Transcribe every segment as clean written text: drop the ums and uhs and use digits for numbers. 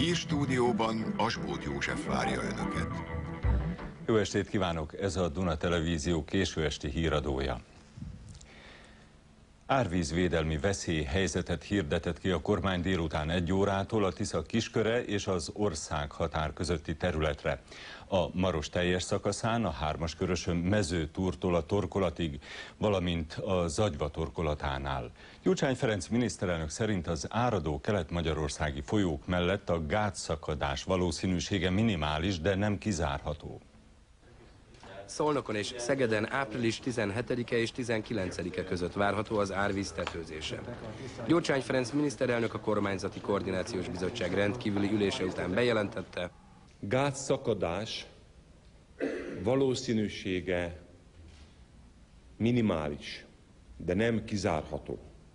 Hírstúdióban Asbóth József várja Önöket. Jó estét kívánok! Ez a Duna Televízió késő esti híradója. Árvízvédelmi veszélyhelyzetet hirdetett ki a kormány délután 1 órától a Tisza Kisköre és az ország határ közötti területre. A Maros teljes szakaszán, a 3-as körösön Mezőtúrtól a Torkolatig, valamint a Zagyva torkolatánál. Gyurcsány Ferenc miniszterelnök szerint az áradó kelet-magyarországi folyók mellett a gátszakadás valószínűsége minimális, de nem kizárható. Szolnokon és Szegeden április 17-e és 19-e között várható az árvíz tetőzése. Gyurcsány Ferenc miniszterelnök a kormányzati koordinációs bizottság rendkívüli ülése után bejelentette: gátszakadás valószínűsége minimális, de nem kizárható.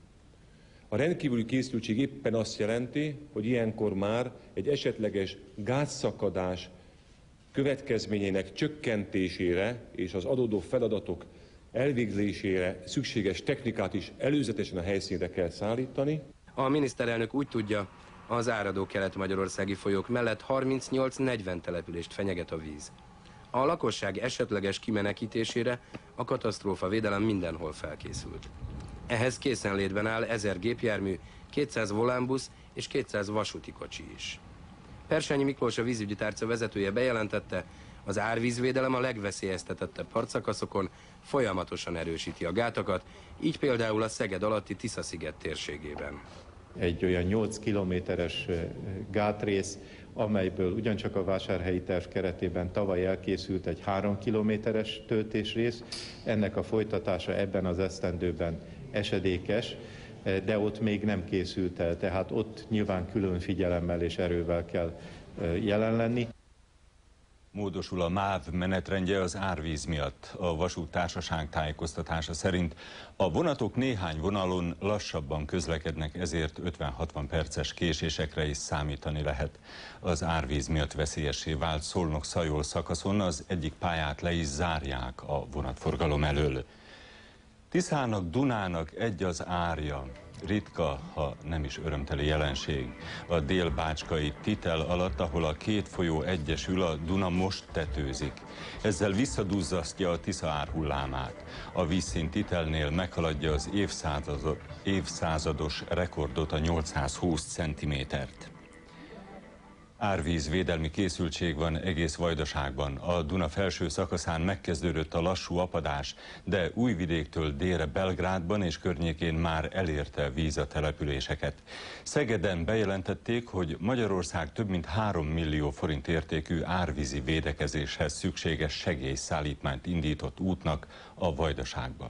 A rendkívüli készültség éppen azt jelenti, hogy ilyenkor már egy esetleges gátszakadás következményeinek csökkentésére és az adódó feladatok elvégzésére szükséges technikát is előzetesen a helyszínre kell szállítani. A miniszterelnök úgy tudja, az áradó kelet-magyarországi folyók mellett 38-40 települést fenyeget a víz. A lakosság esetleges kimenekítésére a katasztrófavédelem mindenhol felkészült. Ehhez készenlétben áll 1000 gépjármű, 200 volánbusz és 200 vasúti kocsi is. Persányi Miklós, a vízügyi tárca vezetője bejelentette, az árvízvédelem a legveszélyeztetettebb partszakaszokon folyamatosan erősíti a gátakat, így például a Szeged alatti Tisza-sziget térségében. Egy olyan 8 kilométeres gátrész, amelyből ugyancsak a vásárhelyi terv keretében tavaly elkészült egy 3 kilométeres töltésrész. Ennek a folytatása ebben az esztendőben esedékes, de ott még nem készült el, tehát ott nyilván külön figyelemmel és erővel kell jelen lenni. Módosul a MÁV menetrendje az árvíz miatt. A vasúttársaság tájékoztatása szerint a vonatok néhány vonalon lassabban közlekednek, ezért 50-60 perces késésekre is számítani lehet. Az árvíz miatt veszélyessé vált Szolnok-Szajol szakaszon az egyik pályát le is zárják a vonatforgalom elől. Tiszának, Dunának egy az árja. Ritka, ha nem is örömteli jelenség. A dél-bácskai Titel alatt, ahol a két folyó egyesül, a Duna most tetőzik. Ezzel visszaduzzasztja a Tisza árhullámát. A vízszint Titelnél meghaladja az évszázados rekordot, a 820 cm-t. Árvízvédelmi készültség van egész Vajdaságban. A Duna felső szakaszán megkezdődött a lassú apadás, de Újvidéktől délre Belgrádban és környékén már elérte víz a településeket. Szegeden bejelentették, hogy Magyarország több mint 3 millió forint értékű árvízi védekezéshez szükséges segélyszállítmányt indított útnak a Vajdaságba.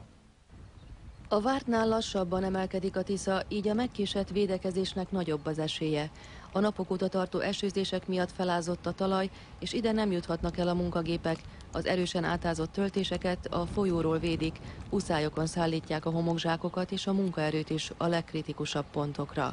A vártnál lassabban emelkedik a Tisza, így a megkésett védekezésnek nagyobb az esélye. A napok óta tartó esőzések miatt felázott a talaj, és ide nem juthatnak el a munkagépek. Az erősen átázott töltéseket a folyóról védik, uszályokon szállítják a homokzsákokat és a munkaerőt is a legkritikusabb pontokra.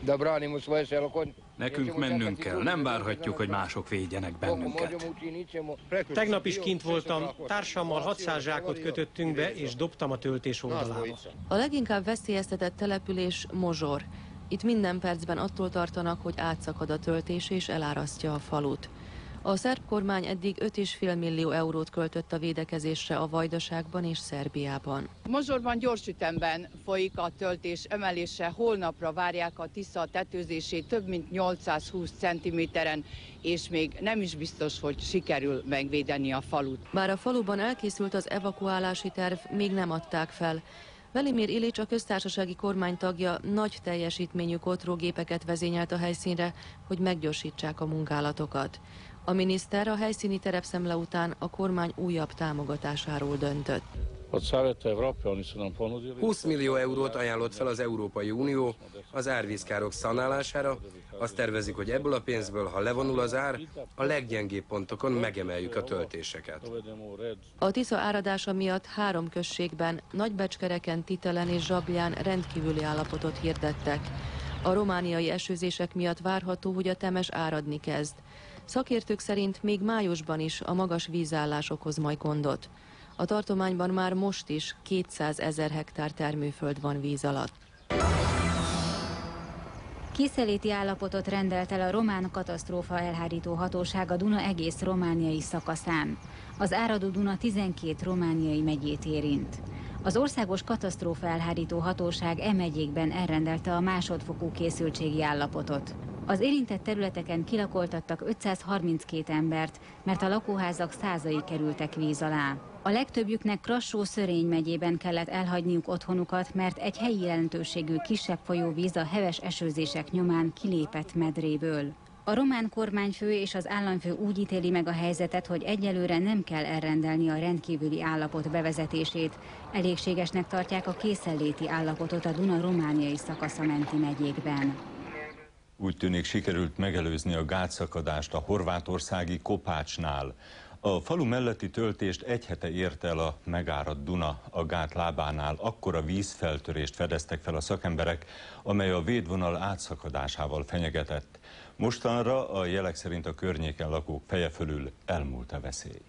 Nekünk mennünk kell, nem várhatjuk, hogy mások védjenek bennünket. Tegnap is kint voltam, társammal 600 zsákot kötöttünk be, és dobtam a töltés oldalába. A leginkább veszélyeztetett település Mozsor. Itt minden percben attól tartanak, hogy átszakad a töltés és elárasztja a falut. A szerb kormány eddig 5,5 millió eurót költött a védekezésre a Vajdaságban és Szerbiában. Mozsorban gyors ütemben folyik a töltés emelése, holnapra várják a Tisza tetőzését több mint 820 cm-en, és még nem is biztos, hogy sikerül megvédeni a falut. Bár a faluban elkészült az evakuálási terv, még nem adták fel. Velimir Ilics, a köztársasági kormány tagja, nagy teljesítményű kotrógépeket vezényelt a helyszínre, hogy meggyorsítsák a munkálatokat. A miniszter a helyszíni terepszemle után a kormány újabb támogatásáról döntött. 20 millió eurót ajánlott fel az Európai Unió az árvízkárok szanálására. Azt tervezik, hogy ebből a pénzből, ha levonul az ár, a leggyengébb pontokon megemeljük a töltéseket. A Tisza áradása miatt 3 községben, Nagybecskereken, Titelen és Zsablján rendkívüli állapotot hirdettek. A romániai esőzések miatt várható, hogy a Temes áradni kezd. Szakértők szerint még májusban is a magas vízállás okoz majd gondot. A tartományban már most is 200 000 hektár termőföld van víz alatt. Készenléti állapotot rendelt el a román katasztrófa elhárító hatóság a Duna egész romániai szakaszán. Az áradó Duna 12 romániai megyét érint. Az országos katasztrófa elhárító hatóság megyékben elrendelte a másodfokú készültségi állapotot. Az érintett területeken kilakoltattak 532 embert, mert a lakóházak százai kerültek víz alá. A legtöbbjüknek Krassó-Szörény megyében kellett elhagyniuk otthonukat, mert egy helyi jelentőségű kisebb folyóvíz a heves esőzések nyomán kilépett medréből. A román kormányfő és az államfő úgy ítéli meg a helyzetet, hogy egyelőre nem kell elrendelni a rendkívüli állapot bevezetését. Elégségesnek tartják a készenléti állapotot a Duna romániai szakasza menti megyékben. Úgy tűnik, sikerült megelőzni a gátszakadást a horvátországi Kopácsnál. A falu melletti töltést egy hete érte el a megáradt Duna. A gát lábánál akkora vízfeltörést fedeztek fel a szakemberek, amely a védvonal átszakadásával fenyegetett. Mostanra a jelek szerint a környéken lakók feje fölül elmúlt a veszély.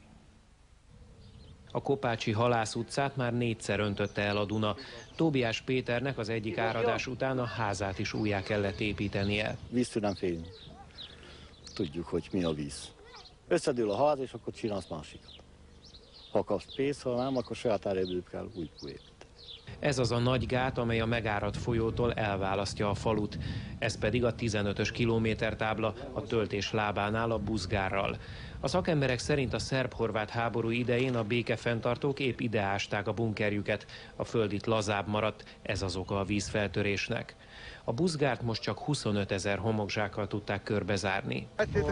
A Kopácsi Halász utcát már 4-szer öntötte el a Duna. Tóbiás Péternek az egyik áradás után a házát is újjá kellett építenie. Víztől nem félünk. Tudjuk, hogy mi a víz. Összedől a ház, és akkor csinálsz másikat. Ha kapsz pénzt, ha nem, akkor saját erőből kell új építeni. Ez az a nagy gát, amely a megáradt folyótól elválasztja a falut. Ez pedig a 15-ös kilométertábla a töltés lábánál a Buzgárral. A szakemberek szerint a szerb-horvát háború idején a békefenntartók épp ide ásták a bunkerjüket. A föld itt lazább maradt, ez az oka a vízfeltörésnek. A Buzgárt most csak 25 000 homokzsákkal tudták körbezárni.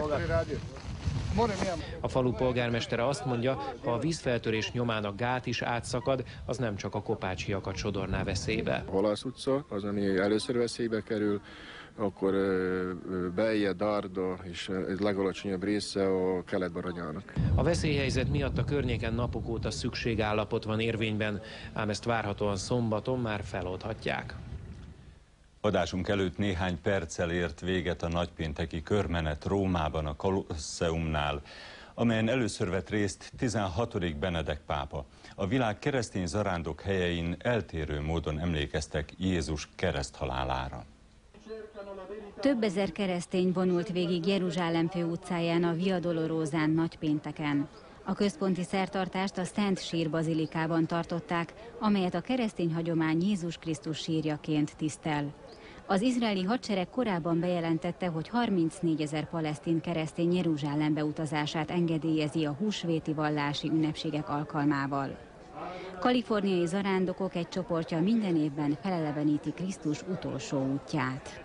A falu polgármestere azt mondja, ha a vízfeltörés nyomán a gát is átszakad, az nem csak a kopácsiakat sodorná veszélybe. A Halász utca az, ami először veszélybe kerül, akkor Belje, Darda és egy legalacsonyabb része a Kelet-Baranyának. A veszélyhelyzet miatt a környéken napok óta szükségállapot van érvényben, ám ezt várhatóan szombaton már feloldhatják. Adásunk előtt néhány perccel ért véget a nagypénteki körmenet Rómában a Kolosseumnál, amelyen először vett részt 16. Benedek pápa. A világ keresztény zarándok helyein eltérő módon emlékeztek Jézus kereszthalálára. Több ezer keresztény vonult végig Jeruzsálem főutcáján a Via Dolorosán nagypénteken. A központi szertartást a Szent Sír bazilikában tartották, amelyet a keresztény hagyomány Jézus Krisztus sírjaként tisztel. Az izraeli hadsereg korábban bejelentette, hogy 34 000 palesztin keresztény Jeruzsálembe utazását engedélyezi a húsvéti vallási ünnepségek alkalmával. Kaliforniai zarándokok egy csoportja minden évben feleleveníti Krisztus utolsó útját.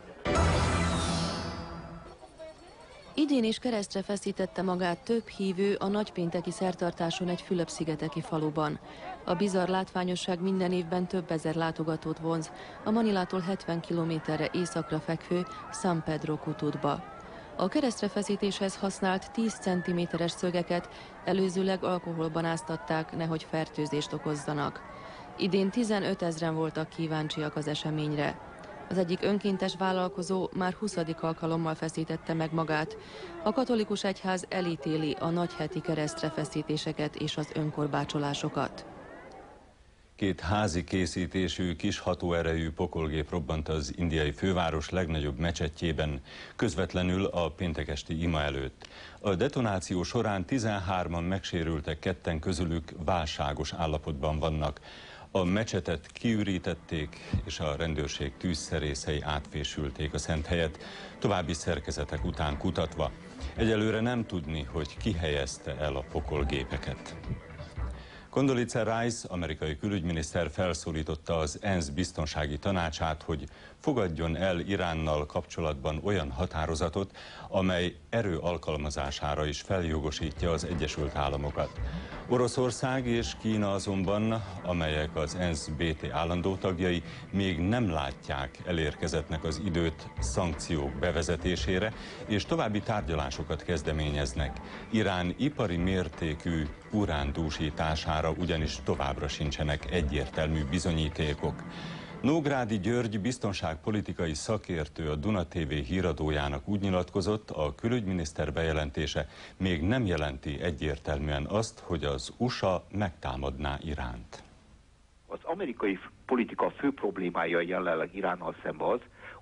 Idén is keresztre feszítette magát több hívő a nagypénteki szertartáson egy Fülöp-szigeteki faluban. A bizarr látványosság minden évben több ezer látogatót vonz a Manilától 70 kilométerre északra fekvő San Pedro Kutudba. A keresztrefeszítéshez használt 10 cm-es szögeket előzőleg alkoholban áztatták, nehogy fertőzést okozzanak. Idén 15 000-en voltak kíváncsiak az eseményre. Az egyik önkéntes vállalkozó már 20. alkalommal feszítette meg magát. A katolikus egyház elítéli a nagyheti keresztrefeszítéseket és az önkorbácsolásokat. 2 házi készítésű, kis hatóerejű pokolgép robbant az indiai főváros legnagyobb mecsetjében, közvetlenül a péntek esti ima előtt. A detonáció során 13-an megsérültek, 2-en közülük válságos állapotban vannak. A mecsetet kiürítették, és a rendőrség tűzszerészei átfésülték a szent helyet, további szerkezetek után kutatva. Egyelőre nem tudni, hogy ki helyezte el a pokolgépeket. Condoleezza Rice, amerikai külügyminiszter felszólította az ENSZ biztonsági tanácsát, hogy fogadjon el Iránnal kapcsolatban olyan határozatot, amely erő alkalmazására is feljogosítja az Egyesült Államokat. Oroszország és Kína azonban, amelyek az ENSZ BT állandó tagjai, még nem látják elérkezettnek az időt szankciók bevezetésére, és további tárgyalásokat kezdeményeznek. Irán ipari mértékű urándúsítására ugyanis továbbra sincsenek egyértelmű bizonyítékok. Nógrádi György biztonságpolitikai szakértő a Duna TV híradójának úgy nyilatkozott, a külügyminiszter bejelentése még nem jelenti egyértelműen azt, hogy az USA megtámadná Iránt. Az amerikai politika fő problémája jelenleg Iránnal szemben az,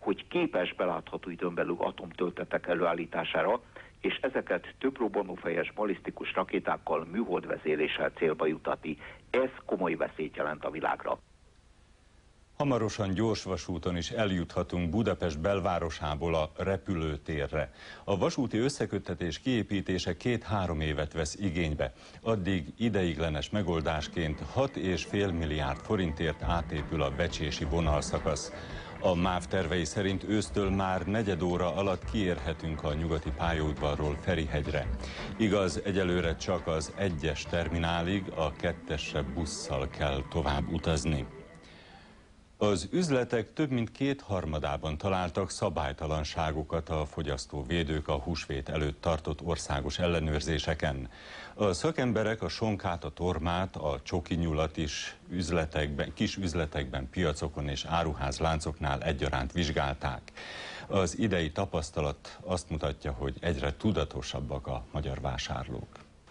hogy képes belátható időn belül atomtöltetek előállítására, és ezeket több robbanófejes balisztikus rakétákkal, műholdvezéléssel célba jutatni. Ez komoly veszélyt jelent a világra. Hamarosan gyorsvasúton is eljuthatunk Budapest belvárosából a repülőtérre. A vasúti összeköttetés kiépítése 2-3 évet vesz igénybe. Addig ideiglenes megoldásként 6,5 milliárd forintért átépül a becsési vonalszakasz. A MÁV tervei szerint ősztől már negyed óra alatt kiérhetünk a nyugati pályaudvarról Ferihegyre. Igaz, egyelőre csak az 1-es terminálig, a 2-esre busszal kell tovább utazni. Az üzletek több mint 2/3-ában találtak szabálytalanságokat a fogyasztóvédők a húsvét előtt tartott országos ellenőrzéseken. A szakemberek a sonkát, a tormát, a csokinyulat is kis üzletekben, piacokon és áruházláncoknál egyaránt vizsgálták. Az idei tapasztalat azt mutatja, hogy egyre tudatosabbak a magyar vásárlók.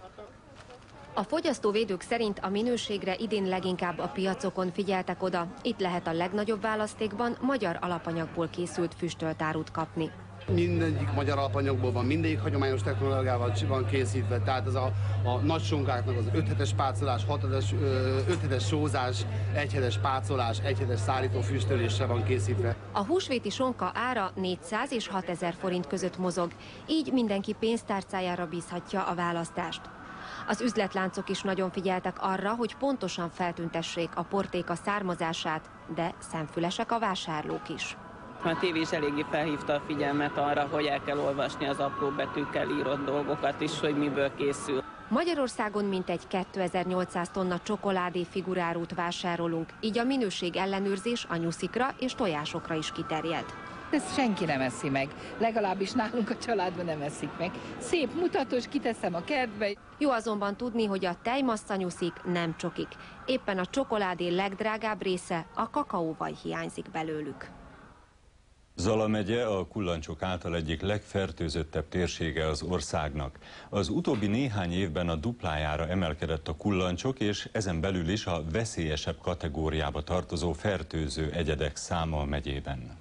A fogyasztóvédők szerint a minőségre idén leginkább a piacokon figyeltek oda. Itt lehet a legnagyobb választékban magyar alapanyagból készült füstölt árut kapni. Mindegyik magyar alapanyagból van, mindegyik hagyományos technológiával van készítve, tehát ez a nagy sonkáknak az 5 hetes pácolás, 5 hetes sózás, 1 hetes pácolás, 1 hetes szárító füstöléssel van készítve. A húsvéti sonka ára 400 és 6000 forint között mozog, így mindenki pénztárcájára bízhatja a választást. Az üzletláncok is nagyon figyeltek arra, hogy pontosan feltüntessék a portéka származását, de szemfülesek a vásárlók is. A tévé is eléggé felhívta a figyelmet arra, hogy el kell olvasni az apró betűkkel írott dolgokat is, hogy miből készül. Magyarországon mintegy 2800 tonna csokoládé figurárút vásárolunk, így a minőség ellenőrzés a nyuszikra és tojásokra is kiterjed. Ezt senki nem eszi meg, legalábbis nálunk a családban nem eszik meg. Szép, mutatós, kiteszem a kertbe. Jó azonban tudni, hogy a tejmasszanyuszik nem csokik. Éppen a csokoládé legdrágább része, a kakaóvaj hiányzik belőlük. Zala megye a kullancsok által egyik legfertőzöttebb térsége az országnak. Az utóbbi néhány évben a duplájára emelkedett a kullancsok, és ezen belül is a veszélyesebb kategóriába tartozó fertőző egyedek száma a megyében.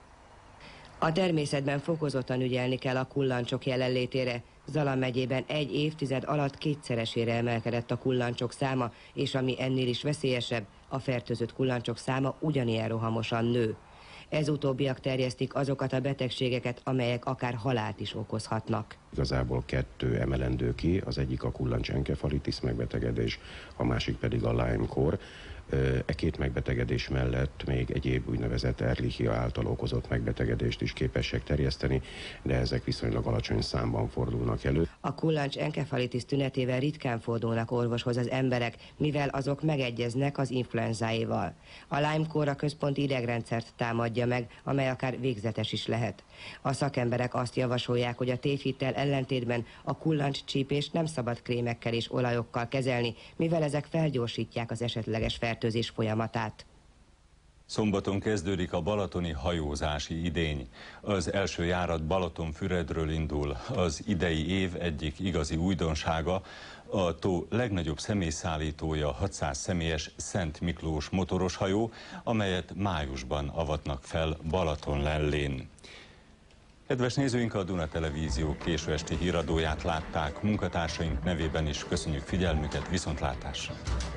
A természetben fokozottan ügyelni kell a kullancsok jelenlétére. Zala megyében 1 évtized alatt 2-szeresére emelkedett a kullancsok száma, és ami ennél is veszélyesebb, a fertőzött kullancsok száma ugyanilyen rohamosan nő. Ez utóbbiak terjesztik azokat a betegségeket, amelyek akár halált is okozhatnak. Igazából 2 emelendő ki, az egyik a kullancsenkefalitis megbetegedés, a másik pedig a Lyme-kór. E 2 megbetegedés mellett még egyéb úgynevezett Ehrlichia által okozott megbetegedést is képesek terjeszteni, de ezek viszonylag alacsony számban fordulnak elő. A kullancsenkefalitis tünetével ritkán fordulnak orvoshoz az emberek, mivel azok megegyeznek az influenzáéval. A Lyme-kór a központi idegrendszert támadja meg, amely akár végzetes is lehet. A szakemberek azt javasolják, hogy a tévhittel ellentétben a kullancscsípést nem szabad krémekkel és olajokkal kezelni, mivel ezek felgyorsítják az esetleges fertőzés folyamatát. Szombaton kezdődik a balatoni hajózási idény. Az első járat Balatonfüredről indul. Az idei év egyik igazi újdonsága, a tó legnagyobb személyszállítója, 600 személyes Szent Miklós motoros hajó, amelyet májusban avatnak fel Balatonlellén. Kedves nézőink, a Duna Televízió késő esti híradóját látták. Munkatársaink nevében is köszönjük figyelmüket, viszontlátásra!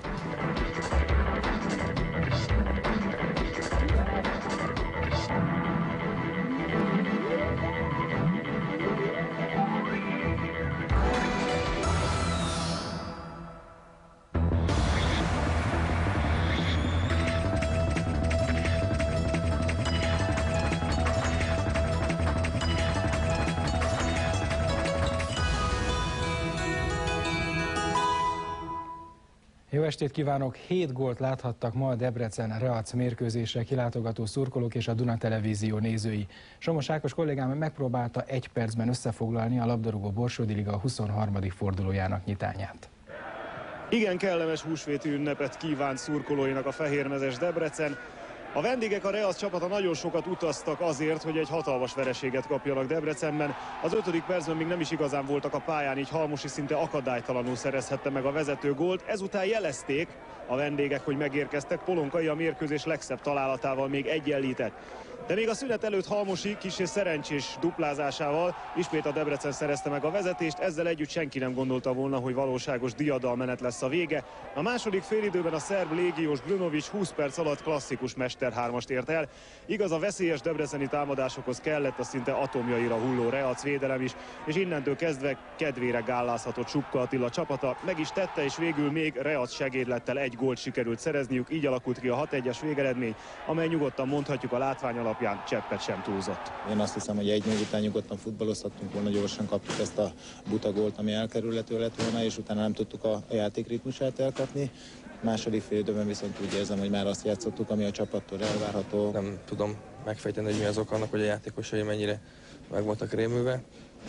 Jó estét kívánok! 7 gólt láthattak ma a Debrecen-Reac mérkőzésre kilátogató szurkolók és a Duna Televízió nézői. Somos Ákos kollégám megpróbálta 1 percben összefoglalni a labdarúgó Borsodi Liga 23. fordulójának nyitányát. Igen kellemes húsvéti ünnepet kívánt szurkolóinak a fehérmezes Debrecen. A vendégek, a Reac csapata nagyon sokat utaztak azért, hogy egy hatalmas vereséget kapjanak Debrecenben. Az 5. percben még nem is igazán voltak a pályán, így Halmosi szinte akadálytalanul szerezhette meg a vezető gólt. Ezután jelezték a vendégek, hogy megérkeztek. Polonkai a mérkőzés legszebb találatával még egyenlített. De még a szünet előtt Halmosi kissé szerencsés duplázásával ismét a Debrecen szerezte meg a vezetést, ezzel együtt senki nem gondolta volna, hogy valóságos diadalmenet lesz a vége. A második félidőben a szerb légiós Brunovic 20 perc alatt klasszikus mesterhármast ért el. Igaz, a veszélyes debreceni támadásokhoz kellett a szinte atomjaira hulló Reac védelem is, és innentől kezdve kedvére gállázhatott Supka Attila csapata. Meg is tette, és végül még Reac segédlettel egy gólt sikerült szerezniük, így alakult ki a 6-1-es végeredmény, amely nyugodtan mondhatjuk a látvány alapján cseppet sem túlzott. Én azt hiszem, hogy 1-0 után nyugodtan futballozhattunk volna, gyorsan kaptuk ezt a buta gólt, ami elkerülhető lett volna, és utána nem tudtuk a játékritmusát elkapni. Második félidőben viszont úgy érzem, hogy már azt játszottuk, ami a csapattól elvárható. Nem tudom megfejteni, hogy mi az ok annak, hogy a játékosai mennyire meg voltak rémülve.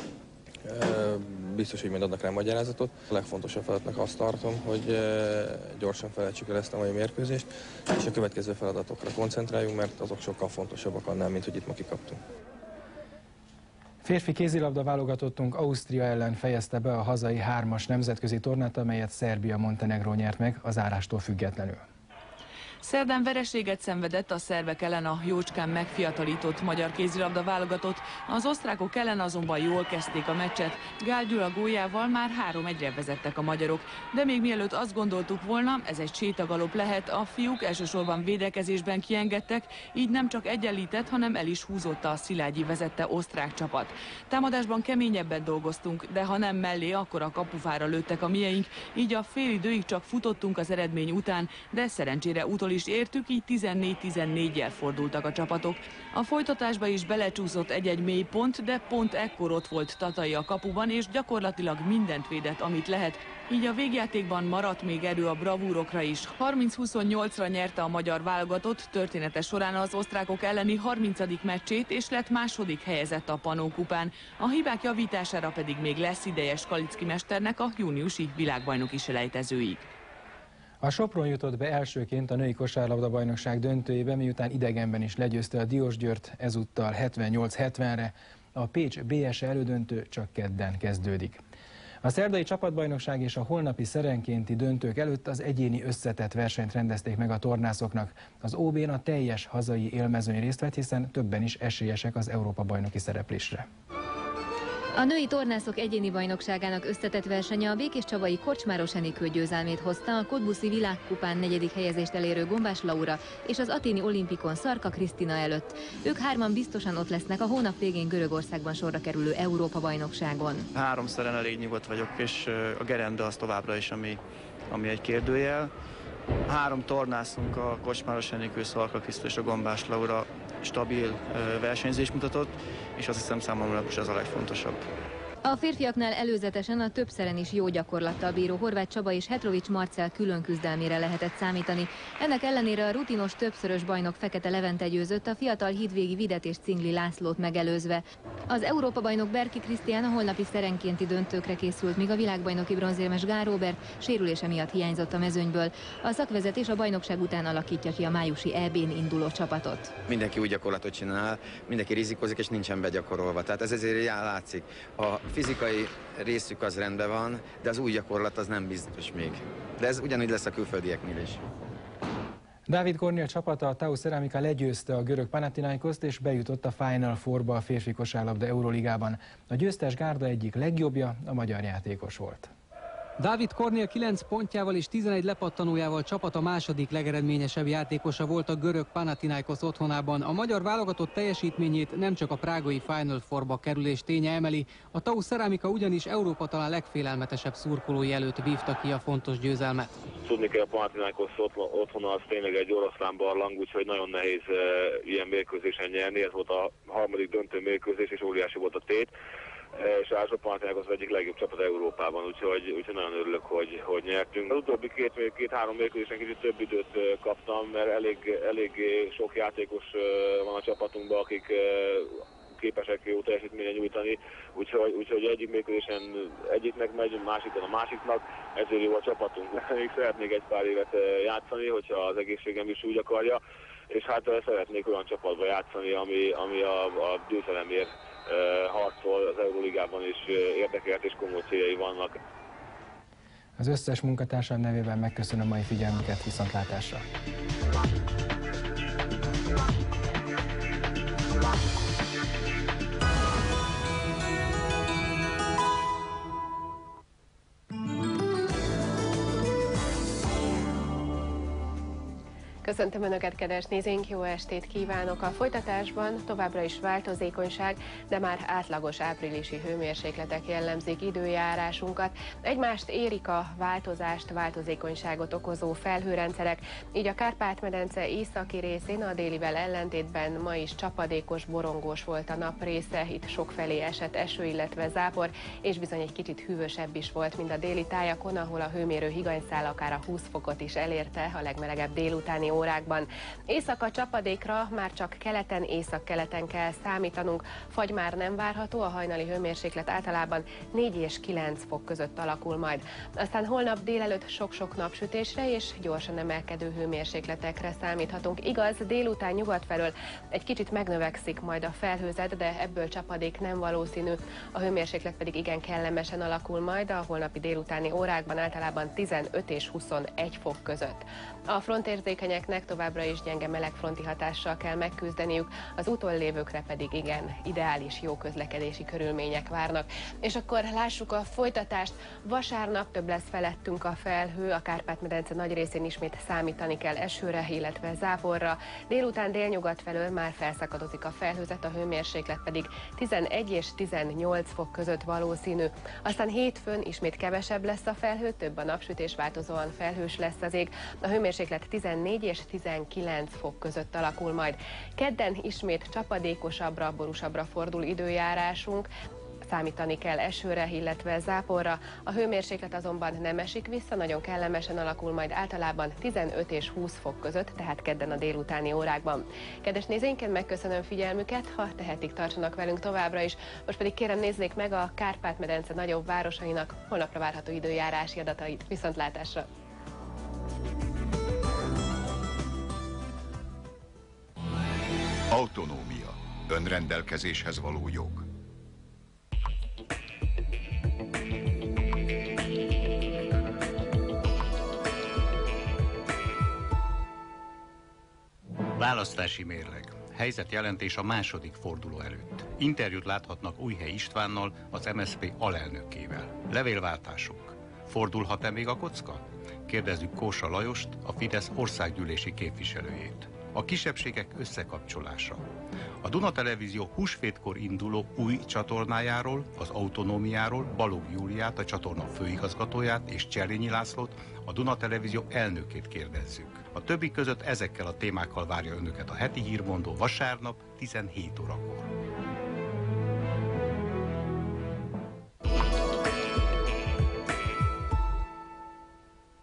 Biztos, hogy majd adnak rá magyarázatot. A legfontosabb feladatnak azt tartom, hogy gyorsan felejtsük el ezt a mai mérkőzést, és a következő feladatokra koncentráljunk, mert azok sokkal fontosabbak annál, mint hogy itt ma kikaptunk. Férfi kézilabda válogatottunk Ausztria ellen fejezte be a hazai 3-as nemzetközi tornát, amelyet Szerbia-Montenegró nyert meg a zárástól függetlenül. Szerdán vereséget szenvedett a szerbek ellen a jócskán megfiatalított magyar kézilabda válogatott, az osztrákok ellen azonban jól kezdték a meccset. Gál Gyula góljával már 3-1-re vezettek a magyarok, de még mielőtt azt gondoltuk volna, ez egy sétagalop lehet, a fiúk elsősorban védekezésben kiengedtek, így nem csak egyenlített, hanem el is húzott a Szilágyi vezette osztrák csapat. Támadásban keményebben dolgoztunk, de ha nem mellé, akkor a kapufára lőttek a mieink, így a félidőig csak futottunk az eredmény után, de szerencsére utol is értük, így 14-14-jel fordultak a csapatok. A folytatásba is belecsúszott egy-egy mély pont, de pont ekkor ott volt Tatai a kapuban, és gyakorlatilag mindent védett, amit lehet. Így a végjátékban maradt még erő a bravúrokra is. 30-28-ra nyerte a magyar válogatott, története során az osztrákok elleni 30. meccsét, és lett második helyezett a Panó kupán. A hibák javítására pedig még lesz ideje Skalicki mesternek a júniusi világbajnoki selejtezőig. A Sopron jutott be elsőként a női kosárlabda-bajnokság döntőjébe, miután idegenben is legyőzte a Diósgyőrt, ezúttal 78-70-re. A Pécs BS elődöntő csak kedden kezdődik. A szerdai csapatbajnokság és a holnapi szerenkénti döntők előtt az egyéni összetett versenyt rendezték meg a tornászoknak. Az OB-n a teljes hazai élmezőny részt vett, hiszen többen is esélyesek az Európa-bajnoki szereplésre. A női tornászok egyéni bajnokságának összetett versenye a békéscsabai Korcsmáros Enikő győzelmét hozta, a Kodbuszi világkupán 4. helyezést elérő Gombás Laura és az aténi olimpikon Szarka Krisztina előtt. Ők 3-an biztosan ott lesznek a hónap végén Görögországban sorra kerülő Európa-bajnokságon. 3-szor elég nyugodt vagyok, és a gerenda az továbbra is, ami egy kérdőjel. 3 tornászunk, a Korcsmáros Enikő, Szarka Krisztina és a Gombás Laura stabil versenyzést mutatott, és azt hiszem számomra most ez a legfontosabb. A férfiaknál előzetesen a többszeren is jó gyakorlattal bíró Horváth Csaba és Hetrovics Marcell külön küzdelmére lehetett számítani. Ennek ellenére a rutinos többszörös bajnok Fekete Levente győzött, a fiatal Hídvégi Videt és Cingli Lászlót megelőzve. Az Európa-bajnok Berki Krisztián a holnapi szerenkénti döntőkre készült, míg a világbajnoki bronzérmes Gál Róbert sérülése miatt hiányzott a mezőnyből. A szakvezetés a bajnokság után alakítja ki a májusi EB-n induló csapatot. Mindenki új gyakorlatot csinál, mindenki rizikózik és nincsen begyakorolva. Tehát ez ezért látszik. A fizikai részük az rendben van, de az új gyakorlat az nem biztos még. De ez ugyanúgy lesz a külföldieknél is. Dávid Kornél csapata, a Tau Ceramika legyőzte a görög Panathinaikoszt és bejutott a Final Fourba a férfi kosárlabda Euroligában. A győztes gárda egyik legjobbja a magyar játékos volt. Dávid Kornél 9 pontjával és 11 lepattanójával csapata második legeredményesebb játékosa volt a görög Panathinaikos otthonában. A magyar válogatott teljesítményét nem csak a prágai Final Fourba kerülés ténye emeli, a Tau Ceramika ugyanis Európa talán legfélelmetesebb szurkolói előtt vívta ki a fontos győzelmet. Tudni kell, a Panathinaikos otthona az tényleg egy oroszlán barlang, úgyhogy nagyon nehéz ilyen mérkőzésen nyerni. Ez volt a harmadik döntő mérkőzés, és óriási volt a tét. És a Panathinaikos az egyik legjobb csapat Európában, úgyhogy nagyon örülök, hogy nyertünk. Az utóbbi két-három mérkőzésen kicsit több időt kaptam, mert elég sok játékos van a csapatunkban, akik képesek jó teljesítményre nyújtani, úgyhogy egyik mérkőzésen egyiknek megy, másikon a másiknak, ezért jó a csapatunk. Még szeretnék egy pár évet játszani, hogyha az egészségem is úgy akarja. és hát szeretnék olyan csapatba játszani, ami a győzelemért harcol, az Euróligában is érdekelt és komoly céljai vannak. Az összes munkatársam nevében megköszönöm a mai figyelmüket, viszontlátásra! Köszöntöm Önöket, kedves nézőink, jó estét kívánok! A folytatásban továbbra is változékonyság, de már átlagos áprilisi hőmérsékletek jellemzik időjárásunkat. Egymást érik a változást, változékonyságot okozó felhőrendszerek, így a Kárpát-medence északi részén a délivel ellentétben ma is csapadékos, borongós volt a nap része, itt sokfelé esett eső, illetve zápor, és bizony egy kicsit hűvösebb is volt, mint a déli tájakon, ahol a hőmérő higanyszál akár a 20 fokot is elérte a legmelegebb délutáni órákban. Éjszaka csapadékra már csak keleten, északkeleten kell számítanunk. Fagy már nem várható, a hajnali hőmérséklet általában 4 és 9 fok között alakul majd. Aztán holnap délelőtt sok-sok napsütésre és gyorsan emelkedő hőmérsékletekre számíthatunk. Igaz, délután nyugat felől egy kicsit megnövekszik majd a felhőzet, de ebből csapadék nem valószínű. A hőmérséklet pedig igen kellemesen alakul majd, a holnapi délutáni órákban általában 15 és 21 fok között. A frontérzékenyeknek továbbra is gyenge melegfronti hatással kell megküzdeniük, az úton lévőkre pedig igen, ideális jó közlekedési körülmények várnak. És akkor lássuk a folytatást. Vasárnap több lesz felettünk a felhő, a Kárpát-medence nagy részén ismét számítani kell esőre, illetve záporra. Délután délnyugat felől már felszakadozik a felhőzet, a hőmérséklet pedig 11 és 18 fok között valószínű. Aztán hétfőn ismét kevesebb lesz a felhő, több a napsütés, változóan felhős lesz az ég. A hőmérséklet 14 és 19 fok között alakul majd. Kedden ismét csapadékosabbra, borúsabbra fordul időjárásunk, számítani kell esőre, illetve záporra. A hőmérséklet azonban nem esik vissza, nagyon kellemesen alakul majd általában 15 és 20 fok között, tehát kedden a délutáni órákban. Kedves nézőinket, megköszönöm figyelmüket, ha tehetik, tartsanak velünk továbbra is. Most pedig kérem, nézzék meg a Kárpát-medence nagyobb városainak holnapra várható időjárási adatait. Viszontlátásra! Autonómia. Önrendelkezéshez való jog. Választási mérleg. Helyzetjelentés a második forduló előtt. Interjút láthatnak Újhely Istvánnal, az MSZP alelnökével. Levélváltások. Fordulhat-e még a kocka? Kérdezzük Kósa Lajost, a Fidesz országgyűlési képviselőjét. A kisebbségek összekapcsolása. A Duna Televízió húsvétkor induló új csatornájáról, az autonómiáról Balogh Júliát, a csatorna főigazgatóját és Cserényi Lászlót, a Duna Televízió elnökét kérdezzük. A többi között ezekkel a témákkal várja önöket a heti hírmondó vasárnap 17 órakor.